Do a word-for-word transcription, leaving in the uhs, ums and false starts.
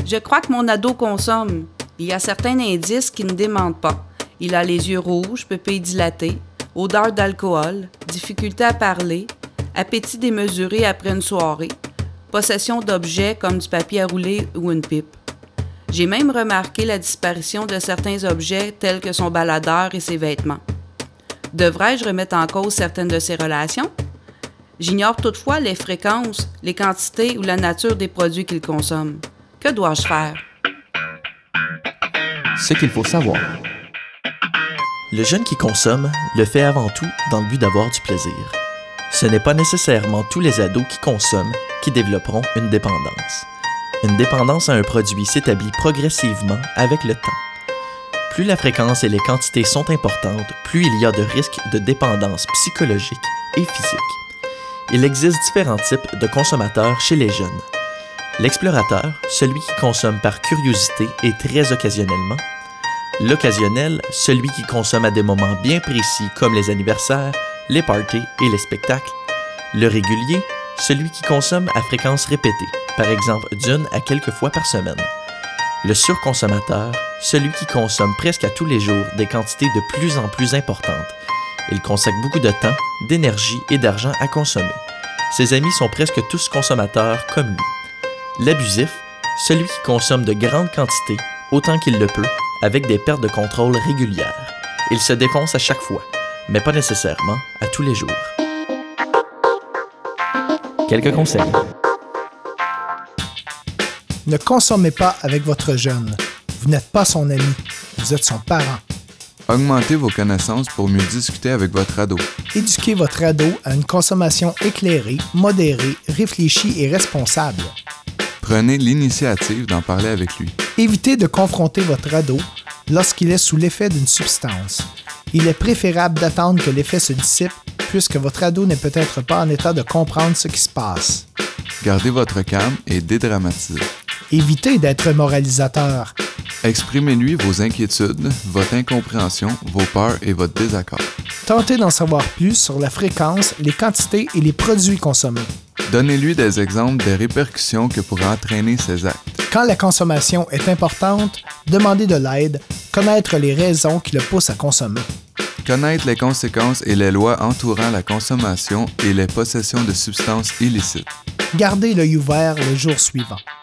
Je crois que mon ado consomme. Il y a certains indices qui ne démentent pas. Il a les yeux rouges, pupilles dilatées, odeur d'alcool, difficulté à parler, appétit démesuré après une soirée, possession d'objets comme du papier à rouler ou une pipe. J'ai même remarqué la disparition de certains objets tels que son baladeur et ses vêtements. Devrais-je remettre en cause certaines de ces relations? J'ignore toutefois les fréquences, les quantités ou la nature des produits qu'il consomme. Que dois-je faire? Ce qu'il faut savoir. Le jeune qui consomme le fait avant tout dans le but d'avoir du plaisir. Ce n'est pas nécessairement tous les ados qui consomment qui développeront une dépendance. Une dépendance à un produit s'établit progressivement avec le temps. Plus la fréquence et les quantités sont importantes, plus il y a de risques de dépendance psychologique et physique. Il existe différents types de consommateurs chez les jeunes. L'explorateur, celui qui consomme par curiosité et très occasionnellement. L'occasionnel, celui qui consomme à des moments bien précis comme les anniversaires, les parties et les spectacles. Le régulier, celui qui consomme à fréquence répétée, par exemple d'une à quelques fois par semaine. Le surconsommateur, celui qui consomme presque à tous les jours des quantités de plus en plus importantes. Il consacre beaucoup de temps, d'énergie et d'argent à consommer. Ses amis sont presque tous consommateurs comme lui. L'abusif, celui qui consomme de grandes quantités, autant qu'il le peut, avec des pertes de contrôle régulières. Il se défonce à chaque fois, mais pas nécessairement à tous les jours. Quelques conseils. Ne consommez pas avec votre jeune. Vous n'êtes pas son ami, vous êtes son parent. Augmentez vos connaissances pour mieux discuter avec votre ado. Éduquez votre ado à une consommation éclairée, modérée, réfléchie et responsable. Prenez l'initiative d'en parler avec lui. Évitez de confronter votre ado lorsqu'il est sous l'effet d'une substance. Il est préférable d'attendre que l'effet se dissipe puisque votre ado n'est peut-être pas en état de comprendre ce qui se passe. Gardez votre calme et dédramatisez. Évitez d'être moralisateur. Exprimez-lui vos inquiétudes, votre incompréhension, vos peurs et votre désaccord. Tentez d'en savoir plus sur la fréquence, les quantités et les produits consommés. Donnez-lui des exemples des répercussions que pourraient entraîner ces actes. Quand la consommation est importante, demandez de l'aide, connaître les raisons qui le poussent à consommer. Connaître les conséquences et les lois entourant la consommation et les possessions de substances illicites. Gardez l'œil ouvert le jour suivant.